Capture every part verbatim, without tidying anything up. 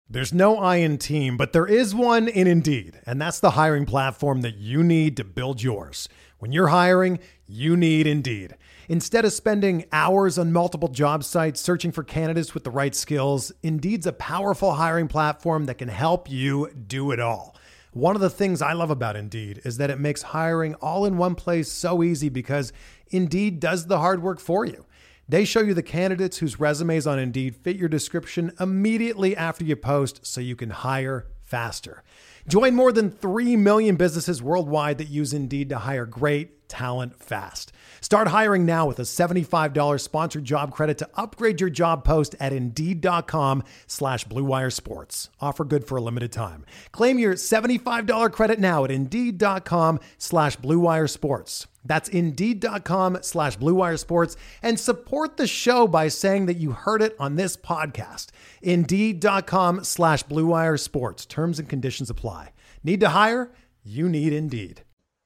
There's no I in team, but there is one in Indeed, and that's the hiring platform that you need to build yours. When you're hiring, you need Indeed. Instead of spending hours on multiple job sites searching for candidates with the right skills, Indeed's a powerful hiring platform that can help you do it all. One of the things I love about Indeed is that it makes hiring all in one place so easy because Indeed does the hard work for you. They show you the candidates whose resumes on Indeed fit your description immediately after you post so you can hire faster. Join more than three million businesses worldwide that use Indeed to hire great talent fast. Start hiring now with a seventy-five dollars sponsored job credit to upgrade your job post at Indeed.com slash Blue Wire Sports. Offer good for a limited time. Claim your seventy-five dollars credit now at Indeed.com slash Blue Wire Sports. That's Indeed.com slash Blue Wire Sports, and support the show by saying that you heard it on this podcast. Indeed.com slash Blue Wire Sports. Terms and conditions apply. Need to hire? You need Indeed.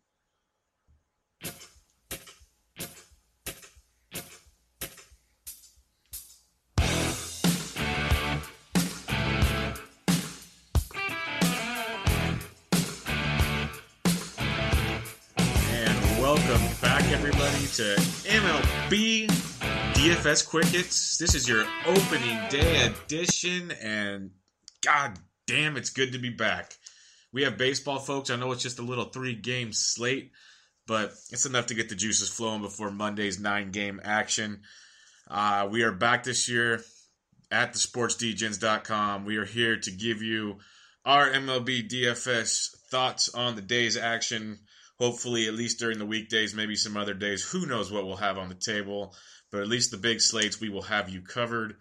Welcome back, everybody, to M L B D F S Quick Hits. This is your opening day edition, and god damn, it's good to be back. We have baseball, folks. I know it's just a little three-game slate, but it's enough to get the juices flowing before Monday's nine-game action. Uh, we are back this year at the sports d gens dot com. We are here to give you our M L B D F S thoughts on the day's action. Hopefully, at least during the weekdays, maybe some other days. Who knows what we'll have on the table. But at least the big slates, we will have you covered.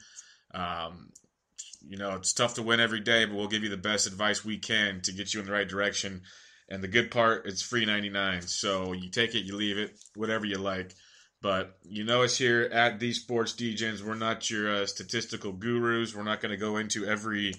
Um, you know, it's tough to win every day, but we'll give you the best advice we can to get you in the right direction. And the good part, it's free ninety-nine. So you take it, you leave it, whatever you like. But you know us here at the Sports D-Gens. We're not your uh, statistical gurus. We're not going to go into every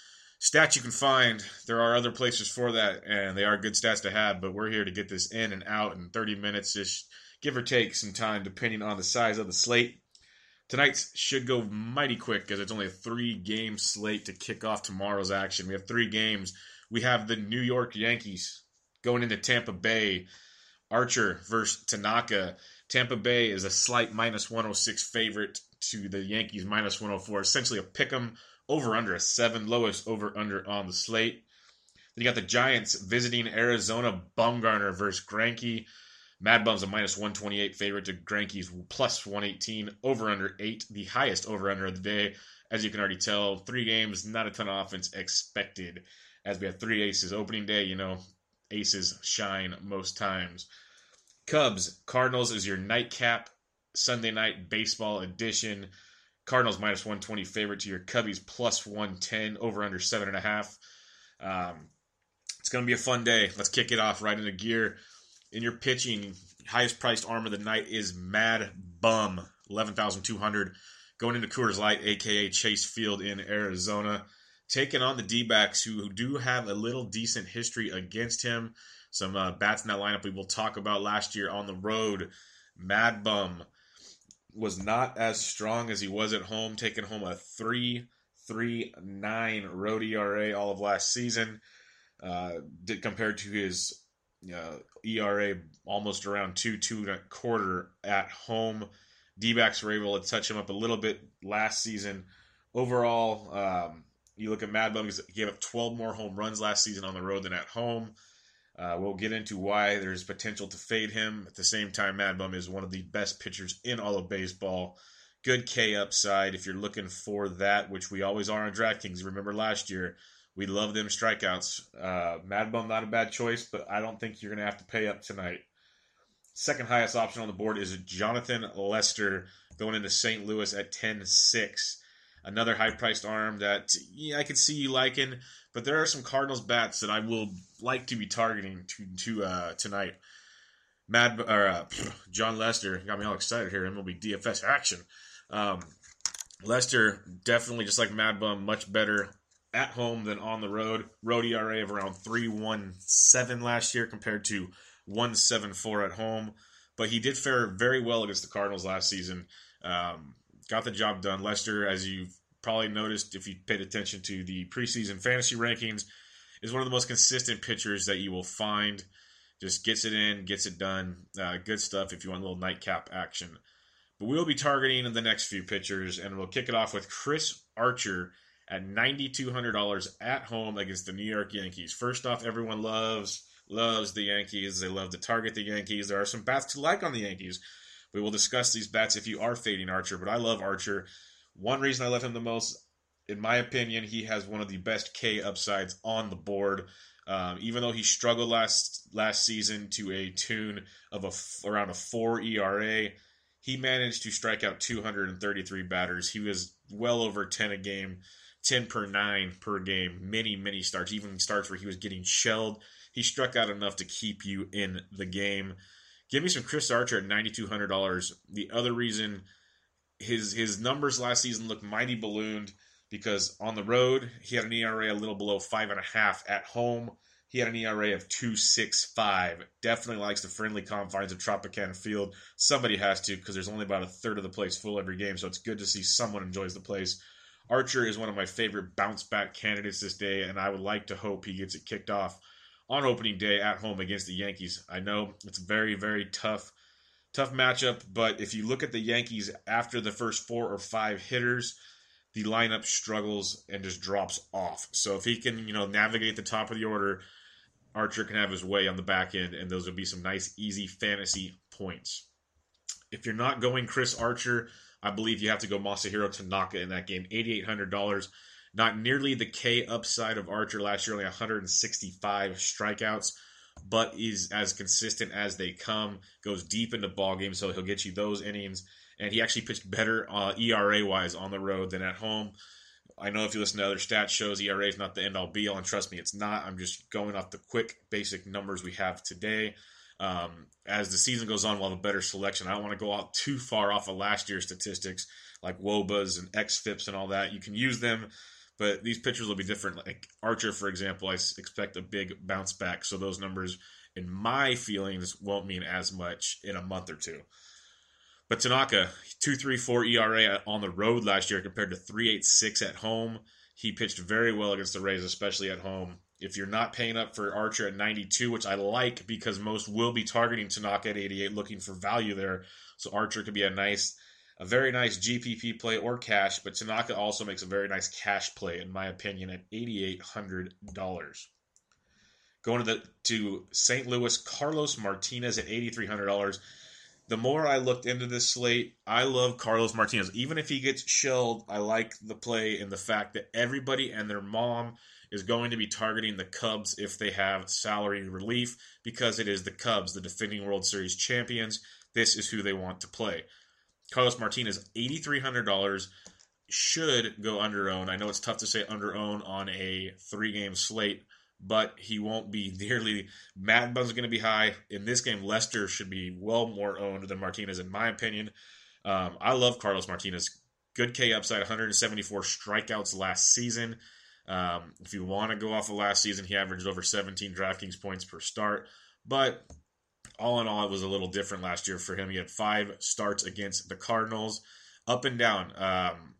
stat you can find. There are other places for that, and they are good stats to have, but we're here to get this in and out in thirty minutes, ish, give or take some time, depending on the size of the slate. Tonight's should go mighty quick, because it's only a three-game slate to kick off tomorrow's action. We have three games. We have the New York Yankees going into Tampa Bay. Archer versus Tanaka. Tampa Bay is a slight minus one oh six favorite to the Yankees minus one oh four. Essentially a pick'em. Over under a seven, lowest over under on the slate. Then you got the Giants visiting Arizona. Bumgarner versus Greinke. Mad Bum's a minus one twenty-eight favorite to Greinke's plus one eighteen. Over under eight, the highest over under of the day. As you can already tell, three games, not a ton of offense expected. As we have three aces. Opening day, you know, aces shine most times. Cubs, Cardinals is your nightcap Sunday night baseball edition. Cardinals minus one twenty favorite to your Cubbies plus one ten, over under seven and a half. Um, it's going to be a fun day. Let's kick it off right into gear. In your pitching, highest priced arm of the night is Mad Bum, eleven thousand two hundred, going into Coors Light, a k a. Chase Field in Arizona. Taking on the D-backs, who, who do have a little decent history against him. Some uh, bats in that lineup we will talk about last year on the road. Mad Bum was not as strong as he was at home, taking home a three point three nine road E R A all of last season. Uh, did compared to his uh, E R A almost around two, two and a quarter at home. D-backs were able to touch him up a little bit last season. Overall, um, you look at Mad Bum, he gave up twelve more home runs last season on the road than at home. Uh, we'll get into why there's potential to fade him. At the same time, Mad Bum is one of the best pitchers in all of baseball. Good K upside if you're looking for that, which we always are on DraftKings. Remember last year, we love them strikeouts. Uh, Mad Bum, not a bad choice, but I don't think you're going to have to pay up tonight. Second highest option on the board is Jonathan Lester going into Saint Louis at ten six. Another high-priced arm that yeah, I could see you liking, but there are some Cardinals bats that I will like to be targeting to, to uh, tonight. Mad or uh, John Lester got me all excited here. M L B D F S action. Um, Lester definitely, just like Mad Bum, much better at home than on the road. Road E R A of around three point one seven last year compared to one point seven four at home. But he did fare very well against the Cardinals last season. Um, got the job done. Lester, as you've probably noticed if you paid attention to the preseason fantasy rankings, is one of the most consistent pitchers that you will find. Just gets it in, gets it done. Uh, good stuff if you want a little nightcap action. But we'll be targeting the next few pitchers, and we'll kick it off with Chris Archer at nine thousand two hundred dollars at home against the New York Yankees. First off, everyone loves, loves the Yankees. They love to target the Yankees. There are some bats to like on the Yankees. We will discuss these bats if you are fading Archer, but I love Archer. One reason I love him the most, in my opinion, he has one of the best K upsides on the board. Um, even though he struggled last last season to a tune of a, around a four E R A, he managed to strike out two hundred thirty-three batters. He was well over ten a game. ten per nine per game, many, many starts, even starts where he was getting shelled. He struck out enough to keep you in the game. Give me some Chris Archer at nine thousand two hundred dollars. The other reason his his numbers last season looked mighty ballooned because on the road, he had an E R A a little below five point five. At home, he had an E R A of two point six five. Definitely likes the friendly confines of Tropicana Field. Somebody has to because there's only about a third of the place full every game, so it's good to see someone enjoys the place. Archer is one of my favorite bounce-back candidates this day, and I would like to hope he gets it kicked off on opening day at home against the Yankees. I know it's a very, very tough, tough matchup, but if you look at the Yankees after the first four or five hitters, the lineup struggles and just drops off. So if he can, you know, navigate the top of the order, Archer can have his way on the back end, and those will be some nice, easy fantasy points. If you're not going Chris Archer, I believe you have to go Masahiro Tanaka in that game, eight thousand eight hundred dollars. Not nearly the K upside of Archer last year, only one hundred sixty-five strikeouts, but is as consistent as they come, goes deep into ball games, so he'll get you those innings. And he actually pitched better uh, E R A-wise on the road than at home. I know if you listen to other stats shows, E R A is not the end-all be-all, and trust me, it's not. I'm just going off the quick, basic numbers we have today. Um, as the season goes on, we'll have a better selection. I don't want to go out too far off of last year's statistics like W O B As and X F I Ps and all that. You can use them, but these pitchers will be different. Like Archer, for example, I expect a big bounce back, so those numbers, in my feelings, won't mean as much in a month or two. But Tanaka, two point three four E R A on the road last year compared to three point eight six at home. He pitched very well against the Rays, especially at home. If you're not paying up for Archer at ninety-two, which I like because most will be targeting Tanaka at eighty-eight, looking for value there. So Archer could be a nice, a very nice G P P play or cash, but Tanaka also makes a very nice cash play, in my opinion, at eight thousand eight hundred dollars. Going to the to Saint Louis, Carlos Martinez at eight thousand three hundred dollars. The more I looked into this slate, I love Carlos Martinez. Even if he gets shelled, I like the play and the fact that everybody and their mom is going to be targeting the Cubs if they have salary relief, because it is the Cubs, the defending World Series champions. This is who they want to play. Carlos Martinez, eight thousand three hundred dollars, should go under own. I know it's tough to say under own on a three-game slate, but he won't be nearly. Mad Bun's going to be high. In this game, Lester should be well more owned than Martinez, in my opinion. Um, I love Carlos Martinez. Good K upside, one hundred seventy-four strikeouts last season. Um, if you want to go off of last season, he averaged over seventeen DraftKings points per start. But all in all, it was a little different last year for him. He had five starts against the Cardinals, up and down. Um,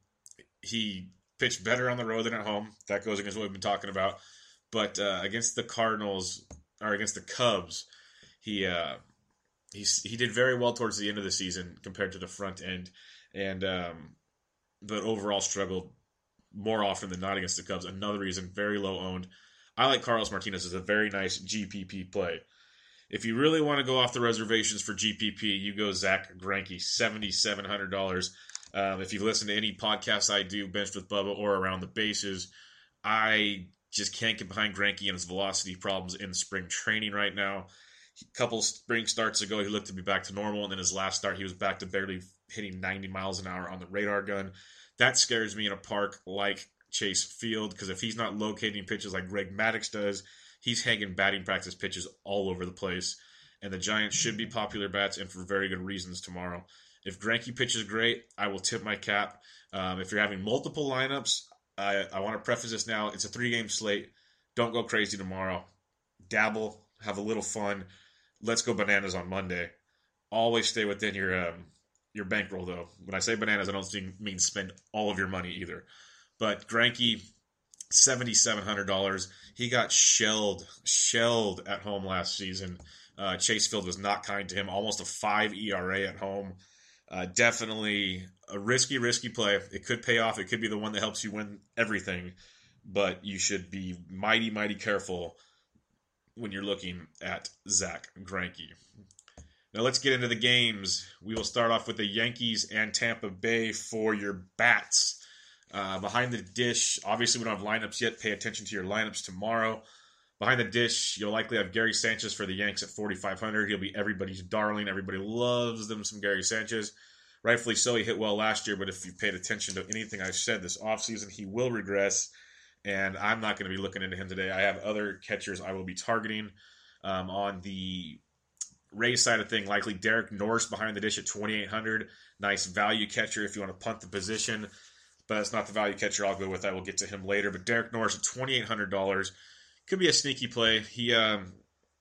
he pitched better on the road than at home. That goes against what we've been talking about. But uh, against the Cardinals, or against the Cubs, he uh, he he did very well towards the end of the season compared to the front end, and um, but overall struggled more often than not against the Cubs. Another reason, very low owned. I like Carlos Martinez as a very nice G P P play. If you really want to go off the reservations for G P P, you go Zach Greinke, seven thousand seven hundred dollars. Um, if you've listened to any podcasts I do, Benched with Bubba or Around the Bases, I just can't get behind Greinke and his velocity problems in spring training right now. A couple spring starts ago, he looked to be back to normal, and then his last start, he was back to barely hitting ninety miles an hour on the radar gun. That scares me in a park like Chase Field, because if he's not locating pitches like Greg Maddux does, he's hanging batting practice pitches all over the place. And the Giants should be popular bats, and for very good reasons tomorrow. If Greinke pitches great, I will tip my cap. Um, if you're having multiple lineups, I, I want to preface this now. It's a three-game slate. Don't go crazy tomorrow. Dabble. Have a little fun. Let's go bananas on Monday. Always stay within your um, your bankroll, though. When I say bananas, I don't mean spend all of your money either. But Greinke, seven thousand seven hundred dollars. He got shelled, shelled at home last season. Uh, Chase Field was not kind to him. Almost a five E R A at home. Uh, definitely a risky, risky play. It could pay off. It could be the one that helps you win everything. But you should be mighty, mighty careful when you're looking at Zach Greinke. Now let's get into the games. We will start off with the Yankees and Tampa Bay for your bats. Uh, behind the dish, obviously we don't have lineups yet. Pay attention to your lineups tomorrow. Behind the dish, you'll likely have Gary Sanchez for the Yanks at forty-five hundred. He'll be everybody's darling. Everybody loves them some Gary Sanchez. Rightfully so, he hit well last year, but if you paid attention to anything I've said this offseason, he will regress, and I'm not going to be looking into him today. I have other catchers I will be targeting. Um, on the Rays side of thing, likely Derek Norris behind the dish at twenty-eight hundred. Nice value catcher if you want to punt the position. But that's not the value catcher I'll go with. I will get to him later. But Derek Norris at twenty-eight hundred dollars could be a sneaky play. He um,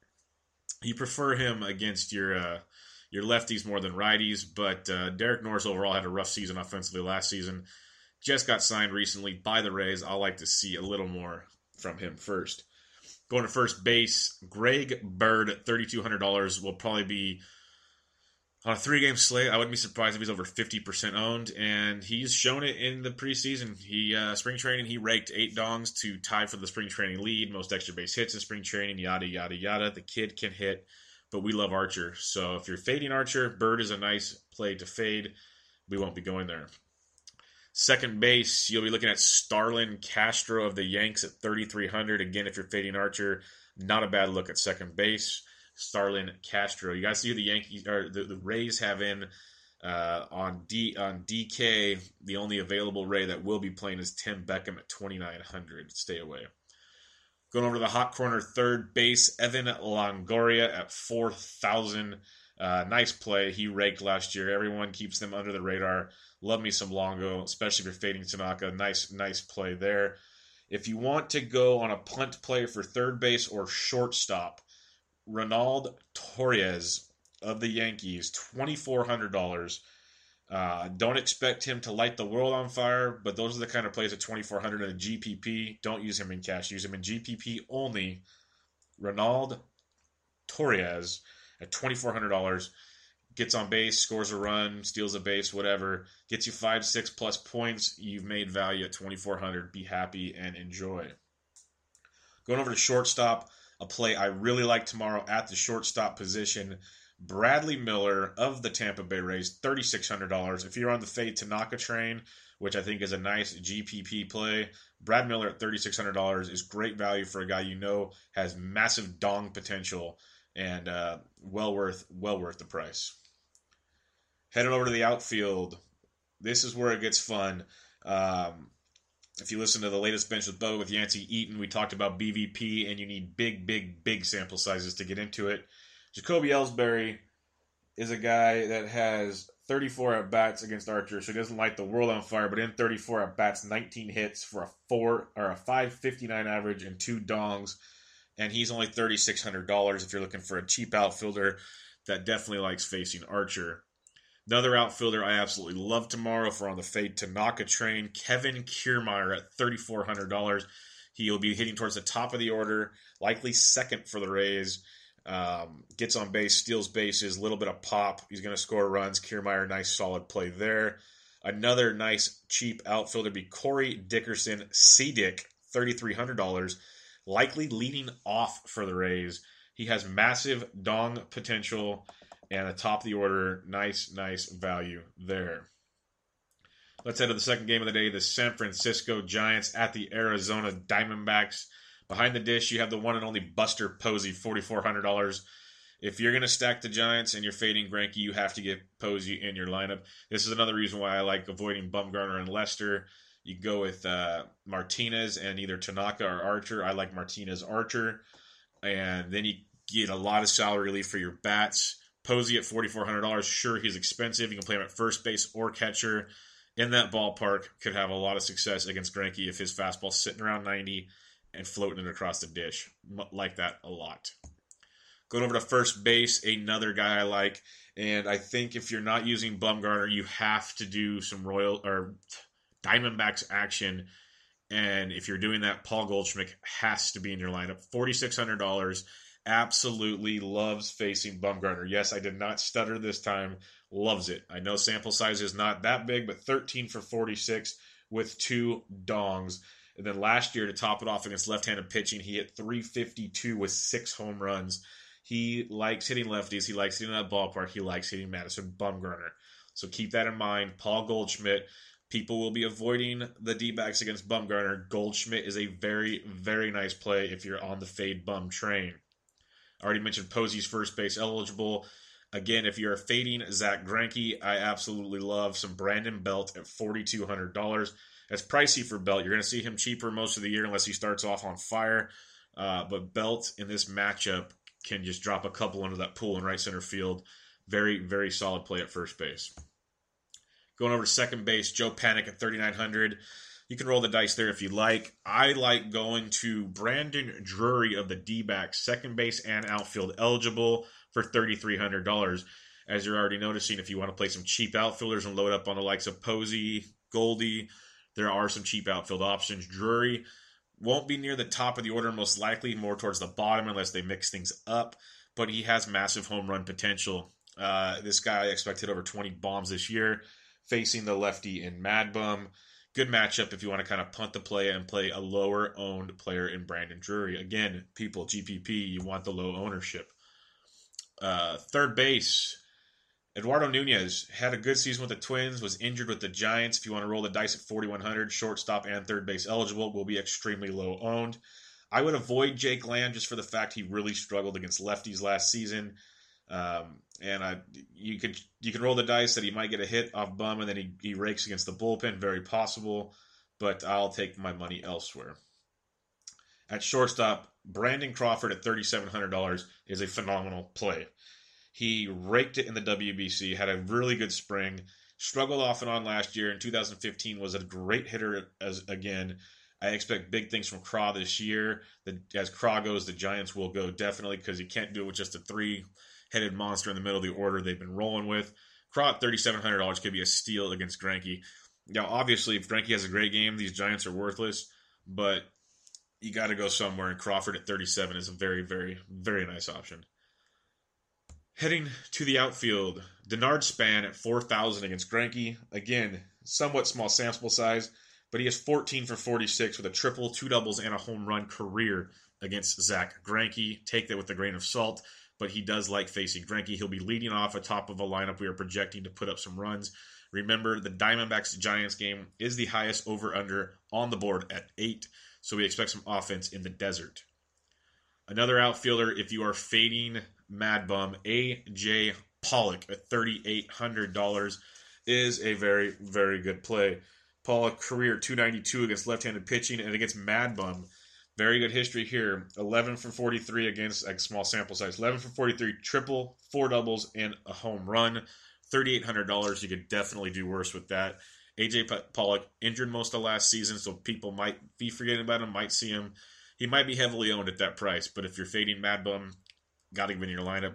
you prefer him against your uh, your lefties more than righties. But uh, Derek Norris overall had a rough season offensively last season. Just got signed recently by the Rays. I'll like to see a little more from him first. Going to first base, Greg Bird at thirty-two hundred dollars will probably be on a three-game slate. I wouldn't be surprised if he's over fifty percent owned, and he's shown it in the preseason. He uh, spring training, he raked eight dongs to tie for the spring training lead, most extra base hits in spring training, yada, yada, yada. The kid can hit, but we love Archer. So if you're fading Archer, Bird is a nice play to fade. We won't be going there. Second base, you'll be looking at Starlin Castro of the Yanks at thirty-three hundred. Again, if you're fading Archer, not a bad look at second base. Starlin Castro. You guys see who the Yankees or the, the Rays have in uh, on D on D K. The only available Ray that will be playing is Tim Beckham at twenty-nine hundred. Stay away. Going over to the hot corner, third base, Evan Longoria at four thousand. Uh, nice play. He raked last year. Everyone keeps them under the radar. Love me some Longo, especially if you're fading Tanaka. Nice, nice play there. If you want to go on a punt play for third base or shortstop, Ronald Torres of the Yankees, twenty-four hundred dollars. Uh, don't expect him to light the world on fire, but those are the kind of plays at twenty-four hundred dollars in a G P P. Don't use him in cash. Use him in G P P only. Ronald Torres at twenty-four hundred dollars. Gets on base, scores a run, steals a base, whatever. Gets you five, six plus points. You've made value at twenty-four hundred dollars. Be happy and enjoy. Going over to shortstop, a play I really like tomorrow at the shortstop position. Bradley Miller of the Tampa Bay Rays, thirty-six hundred dollars. If you're on the fade Tanaka train, which I think is a nice G P P play, Brad Miller at thirty-six hundred dollars is great value for a guy you know has massive dong potential and uh, well worth well worth the price. Heading over to the outfield, this is where it gets fun. Um, if you listen to the latest Bench with Bo with Yancey Eaton, we talked about B V P, and you need big, big, big sample sizes to get into it. Jacoby Ellsbury is a guy that has thirty-four at-bats against Archer, so he doesn't light the world on fire, but in thirty-four at-bats, nineteen hits for a four or a five fifty-nine average and two dongs, and he's only thirty-six hundred dollars if you're looking for a cheap outfielder that definitely likes facing Archer. Another outfielder I absolutely love tomorrow if we're on the fade Tanaka train, Kevin Kiermaier at thirty-four hundred dollars. He'll be hitting towards the top of the order, likely second for the Rays. Um, gets on base, steals bases, a little bit of pop. He's going to score runs. Kiermaier, nice solid play there. Another nice cheap outfielder be Corey Dickerson, C-Dick, thirty-three hundred dollars. Likely leading off for the Rays. He has massive dong potential. And the top of the order, nice, nice value there. Let's head to the second game of the day, the San Francisco Giants at the Arizona Diamondbacks. Behind the dish, you have the one and only Buster Posey, forty-four hundred dollars. If you're going to stack the Giants and you're fading Greinke, you have to get Posey in your lineup. This is another reason why I like avoiding Bumgarner and Lester. You go with uh, Martinez and either Tanaka or Archer. I like Martinez, Archer. And then you get a lot of salary relief for your bats. Posey at forty-four hundred dollars. Sure, he's expensive. You can play him at first base or catcher. In that ballpark, could have a lot of success against Greinke if his fastball's sitting around ninety and floating it across the dish. Like that a lot. Going over to first base, another guy I like. And I think if you're not using Bumgarner, you have to do some Royal or Diamondbacks action And if you're doing that, Paul Goldschmidt has to be in your lineup. four thousand six hundred dollars. Absolutely loves facing Bumgarner. Yes, I did not stutter this time. Loves it. I know sample size is not that big, but thirteen for forty-six with two dongs. And then last year, to top it off against left-handed pitching, he hit three fifty-two with six home runs. He likes hitting lefties. He likes hitting that ballpark. He likes hitting Madison Bumgarner. So keep that in mind. Paul Goldschmidt. People will be avoiding the D-backs against Bumgarner. Goldschmidt is a very, very nice play if you're on the fade bum train. I already mentioned Posey's first base eligible. Again, if you're fading Zach Greinke, I absolutely love some Brandon Belt at four thousand two hundred dollars. That's pricey for Belt. You're going to see him cheaper most of the year unless he starts off on fire. Uh, but Belt in this matchup can just drop a couple into that pool in right center field. Very, very solid play at first base. Going over to second base, Joe Panik at thirty-nine hundred dollars. You can roll the dice there if you like. I like going to Brandon Drury of the D-backs, second base and outfield eligible for three thousand three hundred dollars. As you're already noticing, if you want to play some cheap outfielders and load up on the likes of Posey, Goldie, there are some cheap outfield options. Drury won't be near the top of the order, most likely more towards the bottom unless they mix things up, but he has massive home run potential. Uh, this guy expected over twenty bombs this year, facing the lefty in Mad Bum. Good matchup if you want to kind of punt the play and play a lower-owned player in Brandon Drury. Again, people, G P P, you want the low ownership. Uh, third base, Eduardo Nunez had a good season with the Twins, was injured with the Giants. If you want to roll the dice at forty-one hundred, shortstop and third base eligible, will be extremely low-owned. I would avoid Jake Lamb just for the fact he really struggled against lefties last season. Um, and I, you could you can roll the dice that he might get a hit off Bum and then he, he rakes against the bullpen, very possible, but I'll take my money elsewhere. At shortstop, Brandon Crawford at three thousand seven hundred dollars is a phenomenal play. He raked it in the W B C, had a really good spring, struggled off and on last year. In two thousand fifteen was a great hitter as again. I expect big things from Craw this year. The, as Craw goes, the Giants will go definitely because you can't do it with just a three headed monster in the middle of the order they've been rolling with. Craw at three thousand seven hundred dollars could be a steal against Greinke. Now, obviously, if Greinke has a great game, these Giants are worthless, but you got to go somewhere, and Crawford at thirty-seven is a very, very, very nice option. Heading to the outfield, Denard Span at four thousand against Greinke. Again, somewhat small sample size, but he has fourteen for forty-six with a triple, two doubles, and a home run career against Zach Greinke. Take that with a grain of salt. But he does like facing Greinke. He'll be leading off atop of a lineup we are projecting to put up some runs. Remember, the Diamondbacks-Giants game is the highest over-under on the board at eight, so we expect some offense in the desert. Another outfielder, if you are fading Mad Bum, A J Pollock at three thousand eight hundred dollars is a very, very good play. Pollock, career two ninety-two against left-handed pitching and against Mad Bum. Very good history here. eleven for forty-three against a small sample size. eleven for forty-three, triple, four doubles, and a home run. three thousand eight hundred dollars. You could definitely do worse with that. A J Pollock injured most of last season, so people might be forgetting about him, might see him. He might be heavily owned at that price, but if you're fading Mad Bum, got to give in your lineup.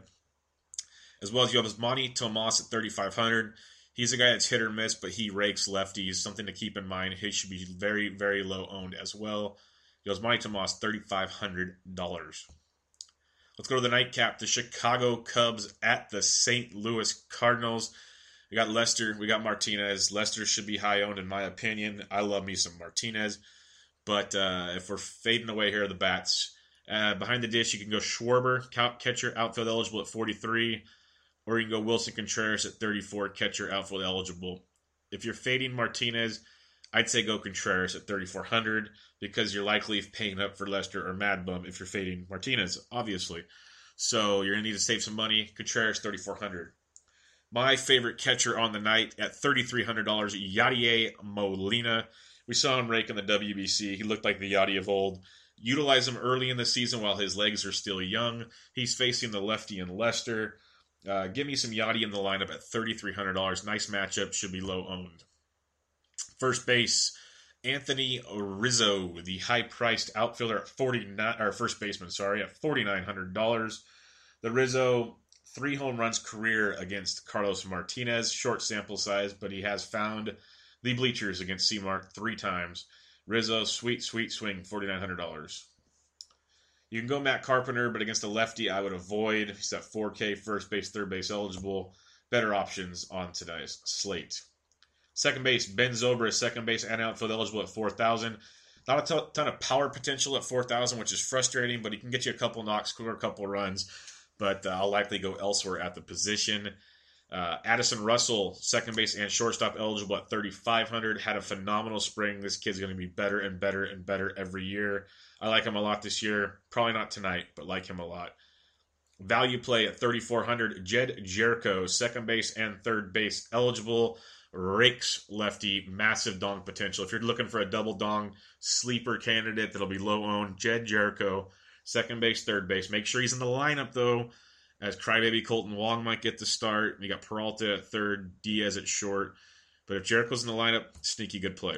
As well as you have Osmani Tomas at thirty-five hundred dollars. He's a guy that's hit or miss, but he rakes lefties. Something to keep in mind. He should be very, very low owned as well. Osmani Tomas, three thousand five hundred dollars. Let's go to the nightcap. The Chicago Cubs at the Saint Louis Cardinals. We got Lester. We got Martinez. Lester should be high owned in my opinion. I love me some Martinez. But uh, if we're fading away here, the bats. Uh, behind the dish, you can go Schwarber, catcher, outfield eligible at forty-three. Or you can go Wilson Contreras at thirty-four, catcher, outfield eligible. If you're fading Martinez, I'd say go Contreras at thirty-four hundred because you're likely paying up for Lester or Mad Bum if you're fading Martinez, obviously. So you're going to need to save some money. Contreras, thirty-four hundred. My favorite catcher on the night at thirty-three hundred dollars, Yadier Molina. We saw him rake in the W B C. He looked like the Yadi of old. Utilize him early in the season while his legs are still young. He's facing the lefty in Lester. Uh, give me some Yadi in the lineup at thirty-three hundred dollars. Nice matchup. Should be low owned. First base, Anthony Rizzo, the high-priced outfielder at forty-nine, or first baseman, sorry, at forty-nine hundred dollars. The Rizzo, three home runs career against Carlos Martinez. Short sample size, but he has found the bleachers against C-Mark three times. Rizzo, sweet, sweet swing, forty-nine hundred dollars. You can go Matt Carpenter, but against a lefty, I would avoid. He's at four K, first base, third base eligible. Better options on today's slate. Second base, Ben Zobrist, second base and outfield eligible at four thousand. Not a t- ton of power potential at four thousand, which is frustrating, but he can get you a couple knocks, score a couple runs. But uh, I'll likely go elsewhere at the position. Uh, Addison Russell, second base and shortstop eligible at thirty-five hundred. Had a phenomenal spring. This kid's going to be better and better and better every year. I like him a lot this year. Probably not tonight, but like him a lot. Value play at thirty-four hundred. Jed Jericho, second base and third base eligible. Rakes lefty, massive dong potential. If you're looking for a double dong sleeper candidate that'll be low owned, Jed Jericho, second base, third base. Make sure he's in the lineup though, as crybaby Colton Wong might get the start. You got Peralta at third, Diaz at short. But if Jericho's in the lineup, sneaky good play.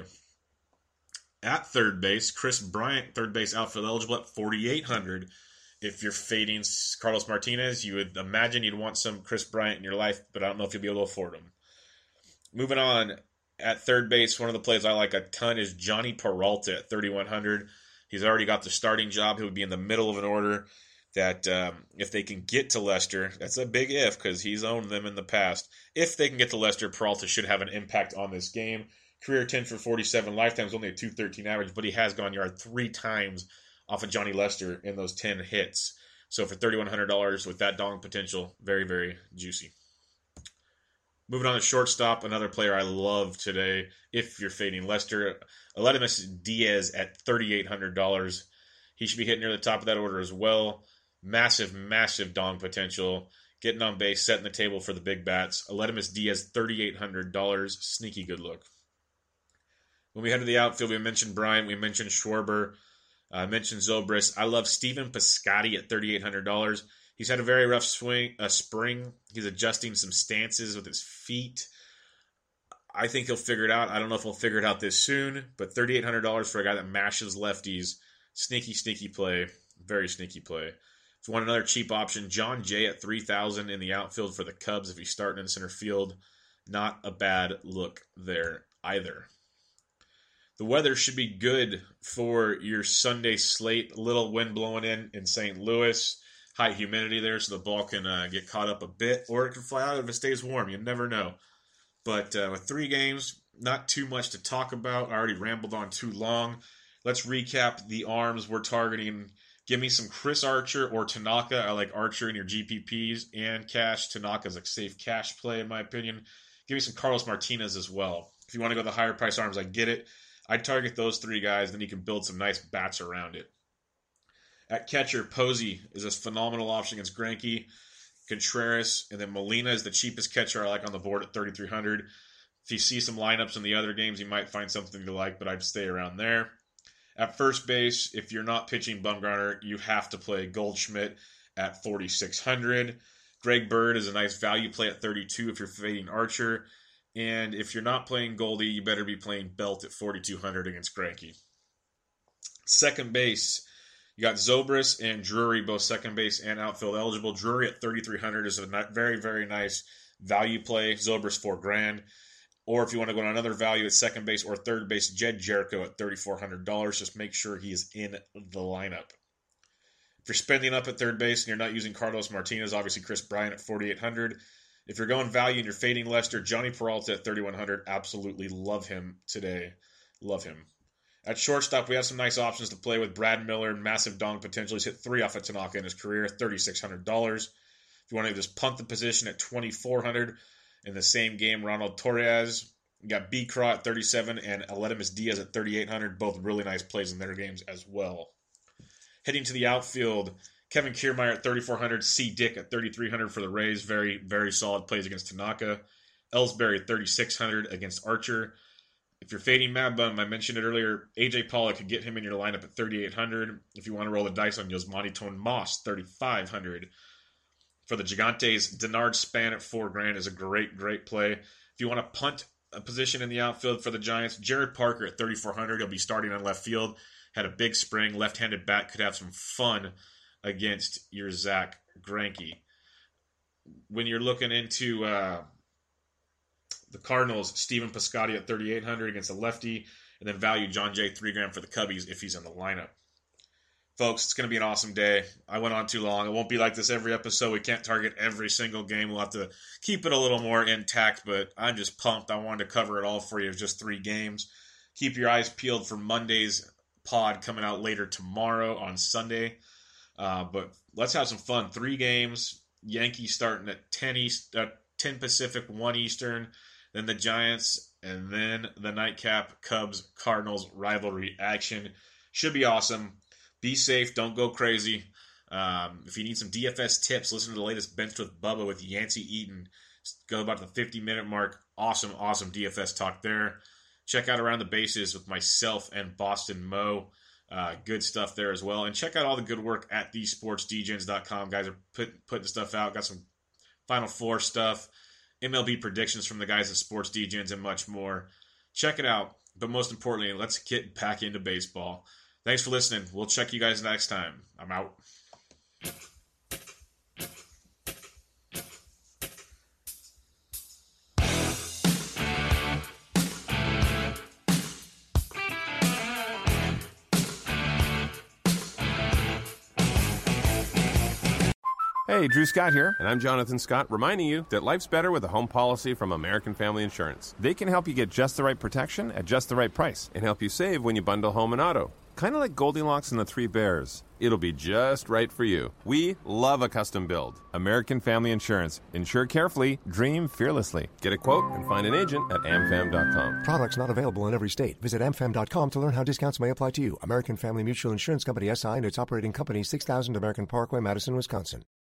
At third base, Chris Bryant, third base outfield eligible at forty-eight hundred. If you're fading Carlos Martinez, you would imagine you'd want some Chris Bryant in your life, but I don't know if you'll be able to afford him. Moving on, at third base, one of the plays I like a ton is Johnny Peralta at thirty-one hundred. He's already got the starting job. He would be in the middle of an order that um, if they can get to Lester, that's a big if because he's owned them in the past. If they can get to Lester, Peralta should have an impact on this game. Career ten for forty-seven, lifetime's only a two thirteen average, but he has gone yard three times off of Johnny Lester in those ten hits. So for thirty-one hundred dollars with that dong potential, very, very juicy. Moving on to shortstop, another player I love today, if you're fading Lester, Aledmus Diaz at thirty-eight hundred dollars. He should be hitting near the top of that order as well. Massive, massive dong potential. Getting on base, setting the table for the big bats. Aledmus Diaz, thirty-eight hundred dollars. Sneaky good look. When we head to the outfield, we mentioned Bryant, we mentioned Schwarber, I uh, mentioned Zobrist. I love Stephen Piscotty at thirty-eight hundred dollars. He's had a very rough swing, a spring. He's adjusting some stances with his feet. I think he'll figure it out. I don't know if he'll figure it out this soon, but thirty-eight hundred dollars for a guy that mashes lefties. Sneaky, sneaky play. Very sneaky play. If you want another cheap option, John Jay at three thousand dollars in the outfield for the Cubs if he's starting in center field. Not a bad look there either. The weather should be good for your Sunday slate. A little wind blowing in in Saint Louis. High humidity there, so the ball can uh, get caught up a bit, or it can fly out if it stays warm. You never know. But uh, with three games, not too much to talk about. I already rambled on too long. Let's recap the arms we're targeting. Give me some Chris Archer or Tanaka. I like Archer in your G P Ps and cash. Tanaka's a safe cash play, in my opinion. Give me some Carlos Martinez as well. If you want to go the higher price arms, I get it. I'd target those three guys, then you can build some nice bats around it. At catcher, Posey is a phenomenal option against Greinke, Contreras, and then Molina is the cheapest catcher I like on the board at thirty-three hundred. If you see some lineups in the other games, you might find something you like, but I'd stay around there. At first base, if you're not pitching Bumgarner, you have to play Goldschmidt at forty-six hundred. Greg Bird is a nice value play at thirty-two if you're fading Archer. And if you're not playing Goldie, you better be playing Belt at forty-two hundred against Greinke. Second base, you got Zobrist and Drury, both second base and outfield eligible. Drury at thirty-three hundred is a very, very nice value play. Zobrist four grand. Or if you want to go on another value at second base or third base, Jed Jericho at thirty-four hundred dollars. Just make sure he is in the lineup. If you're spending up at third base and you're not using Carlos Martinez, obviously Chris Bryant at forty-eight hundred. If you're going value and you're fading Lester, Johnny Peralta at thirty-one hundred. Absolutely love him today. Love him. At shortstop, we have some nice options to play with. Brad Miller, massive dong potential. He's hit three off of Tanaka in his career, thirty-six hundred dollars. If you want to just punt the position at twenty-four hundred dollars. In the same game, Ronald Torres, you got B. Craw at thirty-seven and Aledmus Diaz at thirty-eight hundred. Both really nice plays in their games as well. Heading to the outfield, Kevin Kiermaier at thirty-four hundred, C. Dick at thirty-three hundred for the Rays. Very, very solid plays against Tanaka. Ellsbury at thirty-six hundred against Archer. If you're fading Mad Bum, I mentioned it earlier, A J Pollock could get him in your lineup at thirty-eight hundred. If you want to roll the dice on Yasmani Tone Moss, thirty-five hundred. For the Gigantes, Denard Span at four grand is a great, great play. If you want to punt a position in the outfield for the Giants, Jared Parker at thirty-four hundred. He'll be starting on left field. Had a big spring. Left-handed bat, could have some fun against your Zach Greinke. When you're looking into uh, the Cardinals, Stephen Piscotty at thirty-eight hundred against a lefty. and then value John Jay three grand for the Cubbies if he's in the lineup. Folks, it's going to be an awesome day. I went on too long. It won't be like this every episode. We can't target every single game. We'll have to keep it a little more intact, but I'm just pumped. I wanted to cover it all for you. It's just three games. Keep your eyes peeled for Monday's pod coming out later tomorrow on Sunday. Uh, but let's have some fun. Three games. Yankees starting at ten, East, uh, ten Pacific, one Eastern. Then the Giants, and then the nightcap Cubs-Cardinals rivalry action. Should be awesome. Be safe. Don't go crazy. Um, if you need some D F S tips, listen to the latest Benched with Bubba with Yancey Eaton. Go about the fifty-minute mark. Awesome, awesome D F S talk there. Check out Around the Bases with myself and Boston Mo. Uh, good stuff there as well. And check out all the good work at the sports d gens dot com. Guys are put, putting stuff out. Got some Final Four stuff, M L B predictions from the guys at Sports Degens, and much more. Check it out. But most importantly, let's get back into baseball. Thanks for listening. We'll check you guys next time. I'm out. Hey, Drew Scott here, and I'm Jonathan Scott, reminding you that life's better with a home policy from American Family Insurance. They can help you get just the right protection at just the right price and help you save when you bundle home and auto. Kind of like Goldilocks and the Three Bears. It'll be just right for you. We love a custom build. American Family Insurance. Insure carefully, dream fearlessly. Get a quote and find an agent at am fam dot com. Products not available in every state. Visit am fam dot com to learn how discounts may apply to you. American Family Mutual Insurance Company, S I and its operating company, six thousand American Parkway, Madison, Wisconsin.